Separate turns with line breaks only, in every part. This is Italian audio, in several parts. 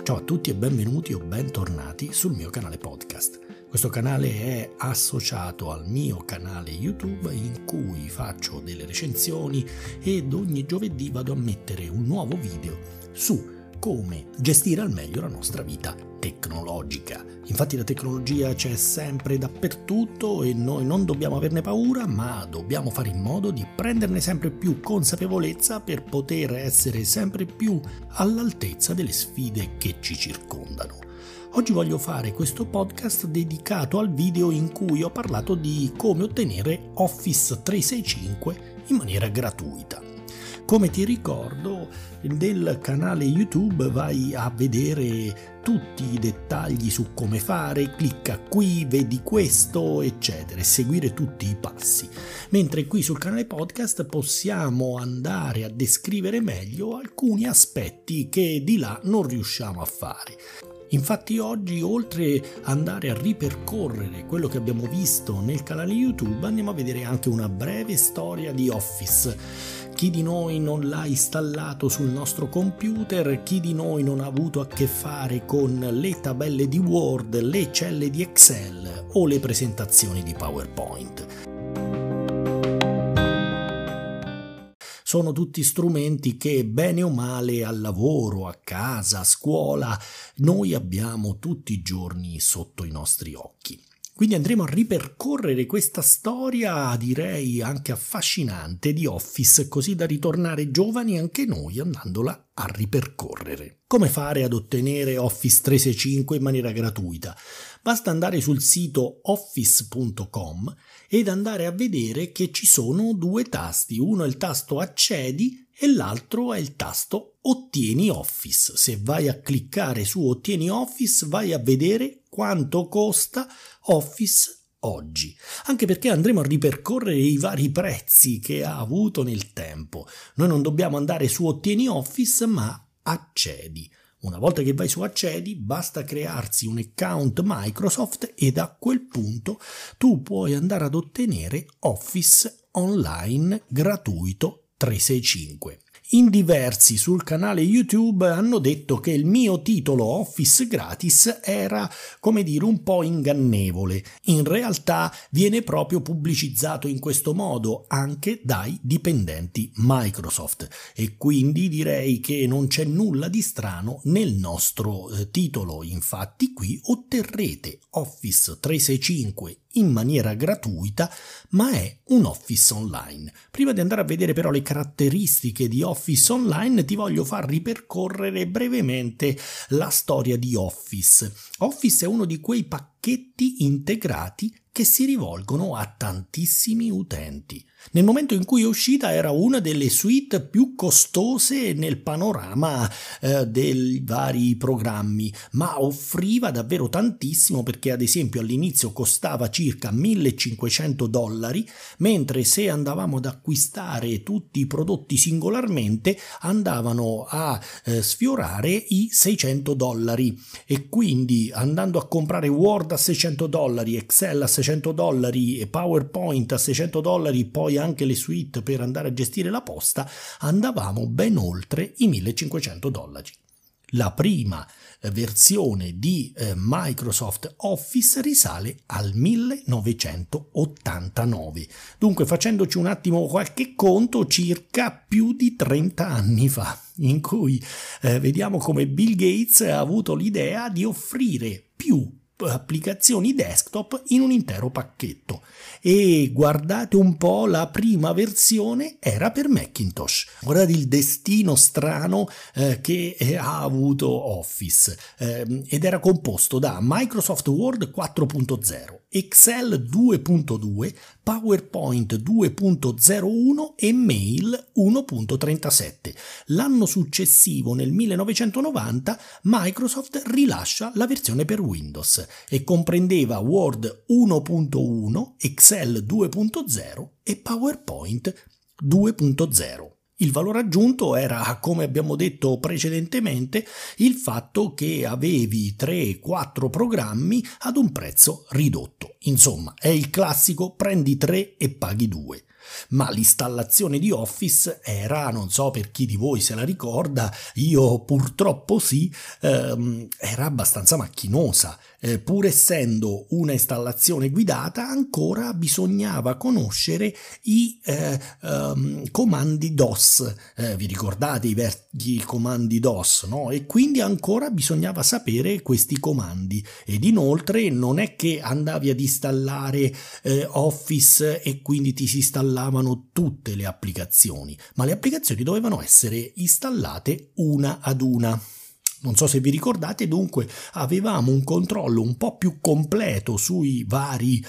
Ciao a tutti e benvenuti o bentornati sul mio canale podcast. Questo canale è associato al mio canale YouTube in cui faccio delle recensioni ed ogni giovedì vado a mettere un nuovo video su come gestire al meglio la nostra vita tecnologica. Infatti la tecnologia c'è sempre dappertutto e noi non dobbiamo averne paura, ma dobbiamo fare in modo di prenderne sempre più consapevolezza per poter essere sempre più all'altezza delle sfide che ci circondano. Oggi voglio fare questo podcast dedicato al video in cui ho parlato di come ottenere Office 365 in maniera gratuita. Come ti ricordo, nel canale YouTube vai a vedere tutti i dettagli su come fare, clicca qui, vedi questo, eccetera, e seguire tutti i passi. Mentre qui sul canale podcast possiamo andare a descrivere meglio alcuni aspetti che di là non riusciamo a fare. Infatti oggi, oltre ad andare a ripercorrere quello che abbiamo visto nel canale YouTube, andiamo a vedere anche una breve storia di Office. Chi di noi non l'ha installato sul nostro computer? Chi di noi non ha avuto a che fare con le tabelle di Word, le celle di Excel o le presentazioni di PowerPoint? Sono tutti strumenti che, bene o male, al lavoro, a casa, a scuola, noi abbiamo tutti i giorni sotto i nostri occhi. Quindi andremo a ripercorrere questa storia, direi anche affascinante, di Office, così da ritornare giovani anche noi andandola a ripercorrere. Come fare ad ottenere Office 365 in maniera gratuita? Basta andare sul sito office.com ed andare a vedere che ci sono due tasti. Uno è il tasto Accedi e l'altro è il tasto Ottieni Office. Se vai a cliccare su Ottieni Office vai a vedere quanto costa Office oggi, anche perché andremo a ripercorrere i vari prezzi che ha avuto nel tempo. Noi non dobbiamo andare su Ottieni Office, ma Accedi. Una volta che vai su Accedi basta crearsi un account Microsoft ed a quel punto tu puoi andare ad ottenere Office online gratuito 365. In diversi sul canale YouTube hanno detto che il mio titolo Office gratis era, come dire, un po' ingannevole. In realtà viene proprio pubblicizzato in questo modo anche dai dipendenti Microsoft e quindi direi che non c'è nulla di strano nel nostro titolo. Infatti qui otterrete Office 365 in maniera gratuita, ma è un Office online. Prima di andare a vedere però le caratteristiche di Office online ti voglio far ripercorrere brevemente la storia di Office. Office è uno di quei pacchetti integrati che si rivolgono a tantissimi utenti. Nel momento in cui è uscita era una delle suite più costose nel panorama dei vari programmi, ma offriva davvero tantissimo perché ad esempio all'inizio costava circa $1.500, mentre se andavamo ad acquistare tutti i prodotti singolarmente andavano a sfiorare i $600 e quindi andando a comprare Word a $600, Excel a $600 e PowerPoint a $600, poi anche le suite per andare a gestire la posta, andavamo ben oltre i $1.500. La prima versione di Microsoft Office risale al 1989. Dunque, facendoci un attimo qualche conto, circa più di 30 anni fa, in cui vediamo come Bill Gates ha avuto l'idea di offrire più applicazioni desktop in un intero pacchetto. E guardate un po', la prima versione era per Macintosh. Guardate il destino strano che ha avuto Office, ed era composto da Microsoft Word 4.0, Excel 2.2, PowerPoint 2.01 e Mail 1.37. L'anno successivo, nel 1990, Microsoft rilascia la versione per Windows e comprendeva Word 1.1, Excel 2.0 e PowerPoint 2.0. Il valore aggiunto era, come abbiamo detto precedentemente, il fatto che avevi 3-4 programmi ad un prezzo ridotto. Insomma, è il classico prendi 3 e paghi 2. ma l'installazione di Office era, non so per chi di voi se la ricorda, io purtroppo sì, era abbastanza macchinosa. Pur essendo una installazione guidata, ancora bisognava conoscere i comandi DOS. Vi ricordate i vecchi comandi DOS, no? E quindi ancora bisognava sapere questi comandi. Ed inoltre non è che andavi ad installare Office e quindi ti si installavano tutte le applicazioni, ma le applicazioni dovevano essere installate una ad una. Non so se vi ricordate, dunque avevamo un controllo un po' più completo sui vari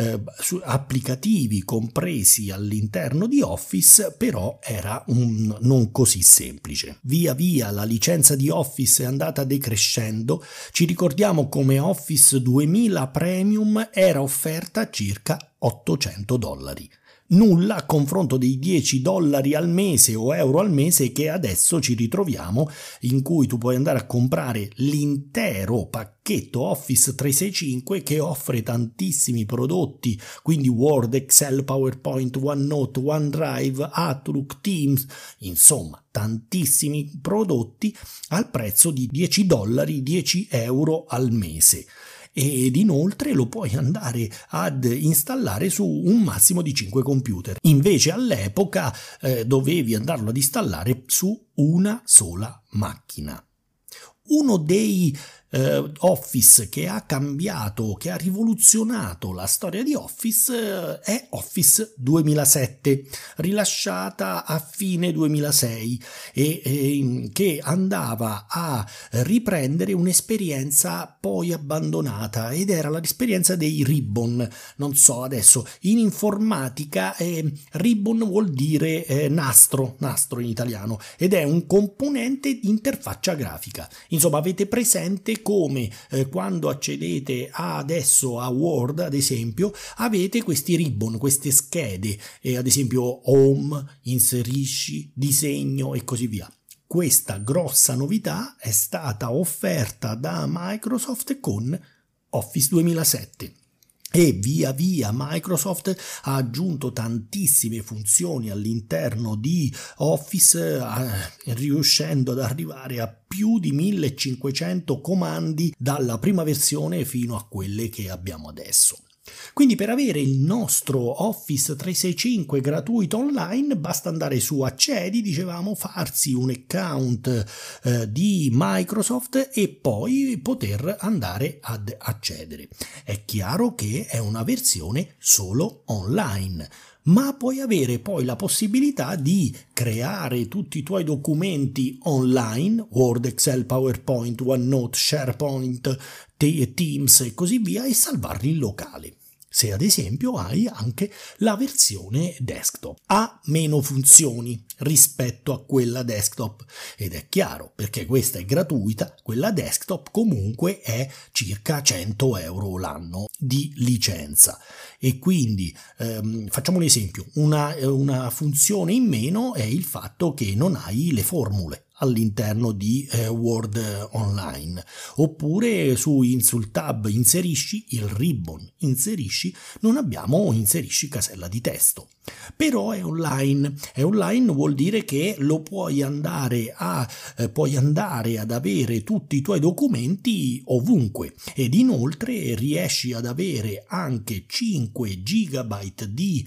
applicativi compresi all'interno di Office, però era non così semplice. Via via la licenza di Office è andata decrescendo, ci ricordiamo come Office 2000 Premium era offerta a circa $800. Nulla a confronto dei $10 al mese o euro al mese che adesso ci ritroviamo, in cui tu puoi andare a comprare l'intero pacchetto Office 365 che offre tantissimi prodotti, quindi Word, Excel, PowerPoint, OneNote, OneDrive, Outlook, Teams, insomma tantissimi prodotti al prezzo di $10, 10 euro al mese. Ed inoltre lo puoi andare ad installare su un massimo di 5 computer. Invece all'epoca dovevi andarlo ad installare su una sola macchina. Uno dei Office che ha cambiato, che ha rivoluzionato la storia di Office è Office 2007, rilasciata a fine 2006 e che andava a riprendere un'esperienza poi abbandonata, ed era l'esperienza dei ribbon. Non so adesso, in informatica ribbon vuol dire nastro in italiano, ed è un componente di interfaccia grafica. Insomma, avete presente come quando accedete adesso a Word, ad esempio, avete questi ribbon, queste schede, ad esempio Home, inserisci, disegno e così via. Questa grossa novità è stata offerta da Microsoft con Office 2007. E via via Microsoft ha aggiunto tantissime funzioni all'interno di Office, riuscendo ad arrivare a più di 1500 comandi dalla prima versione fino a quelle che abbiamo adesso. Quindi per avere il nostro Office 365 gratuito online basta andare su Accedi, dicevamo, farsi un account di Microsoft e poi poter andare ad accedere. È chiaro che è una versione solo online, ma puoi avere poi la possibilità di creare tutti i tuoi documenti online, Word, Excel, PowerPoint, OneNote, SharePoint, Teams e così via, e salvarli in locale. Se ad esempio hai anche la versione desktop, ha meno funzioni rispetto a quella desktop, ed è chiaro perché questa è gratuita, quella desktop comunque è circa 100 euro l'anno di licenza. E quindi facciamo un esempio, una funzione in meno è il fatto che non hai le formule all'interno di Word Online, oppure sul tab inserisci il ribbon, non abbiamo inserisci casella di testo. Però è online vuol dire che lo puoi andare ad avere tutti i tuoi documenti ovunque, ed inoltre riesci ad avere anche 5 GB di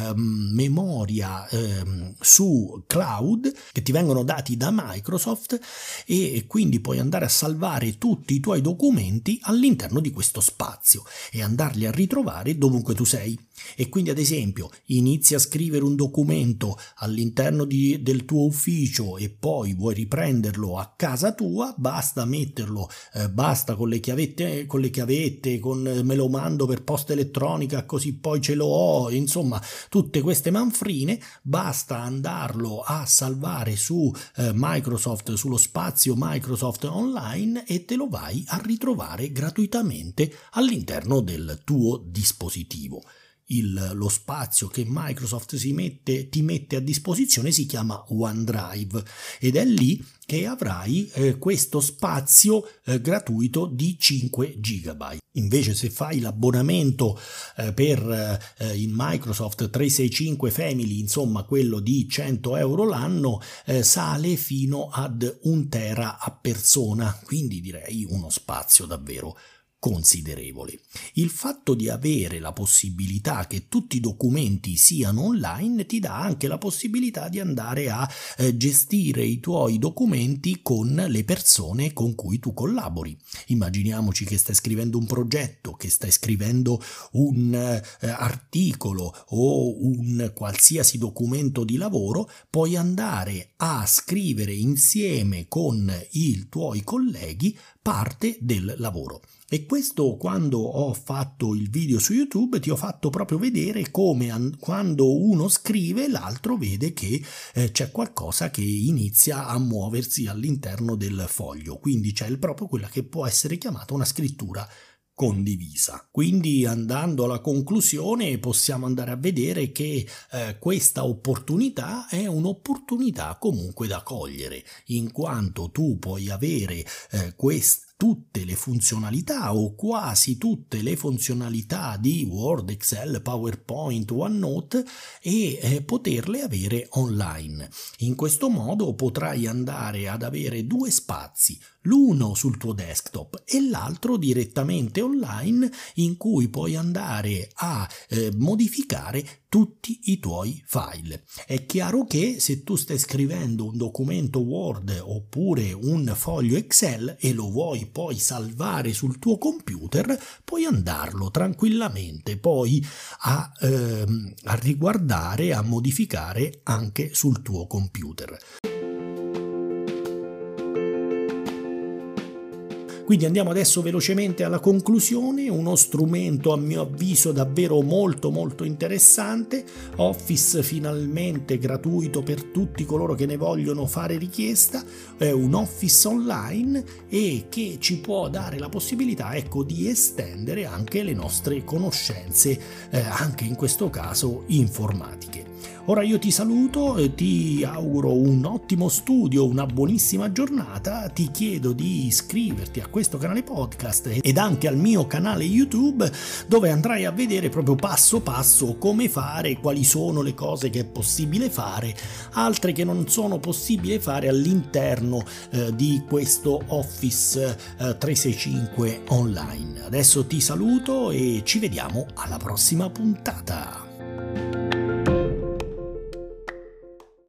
memoria su cloud che ti vengono dati da Microsoft, e quindi puoi andare a salvare tutti i tuoi documenti all'interno di questo spazio e andarli a ritrovare dovunque tu sei. E quindi ad esempio inizi a scrivere un documento all'interno del tuo ufficio e poi vuoi riprenderlo a casa tua, basta metterlo, basta con le chiavette, me lo mando per posta elettronica così poi ce lo ho, insomma tutte queste manfrine, basta andarlo a salvare su Microsoft, sullo spazio Microsoft Online, e te lo vai a ritrovare gratuitamente all'interno del tuo dispositivo. lo spazio che Microsoft ti mette a disposizione si chiama OneDrive ed è lì che avrai questo spazio gratuito di 5 GB. Invece se fai l'abbonamento per il Microsoft 365 Family, insomma quello di 100 euro l'anno, sale fino ad 1 tera a persona, quindi direi uno spazio davvero considerevole. Il fatto di avere la possibilità che tutti i documenti siano online ti dà anche la possibilità di andare a gestire i tuoi documenti con le persone con cui tu collabori. Immaginiamoci che stai scrivendo un progetto, che stai scrivendo un articolo o un qualsiasi documento di lavoro, puoi andare a scrivere insieme con i tuoi colleghi parte del lavoro. E questo, quando ho fatto il video su YouTube, ti ho fatto proprio vedere come quando uno scrive l'altro vede che c'è qualcosa che inizia a muoversi all'interno del foglio, quindi c'è proprio quella che può essere chiamata una scrittura condivisa. Quindi, andando alla conclusione, possiamo andare a vedere che questa opportunità è un'opportunità comunque da cogliere, in quanto tu puoi avere tutte le funzionalità o quasi tutte le funzionalità di Word, Excel, PowerPoint, OneNote e poterle avere online. In questo modo potrai andare ad avere 2 spazi, l'uno sul tuo desktop e l'altro direttamente online, in cui puoi andare a modificare tutti i tuoi file. È chiaro che se tu stai scrivendo un documento Word oppure un foglio Excel e lo vuoi poi salvare sul tuo computer, puoi andarlo tranquillamente poi a riguardare, a modificare anche sul tuo computer. Quindi andiamo adesso velocemente alla conclusione. Uno strumento a mio avviso davvero molto interessante, Office finalmente gratuito per tutti coloro che ne vogliono fare richiesta, è un Office online e che ci può dare la possibilità, ecco, di estendere anche le nostre conoscenze, anche in questo caso informatiche. Ora io ti saluto, ti auguro un ottimo studio, una buonissima giornata, ti chiedo di iscriverti a questo canale podcast ed anche al mio canale YouTube, dove andrai a vedere proprio passo passo come fare, quali sono le cose che è possibile fare, altre che non sono possibili fare all'interno di questo Office 365 online. Adesso ti saluto e ci vediamo alla prossima puntata.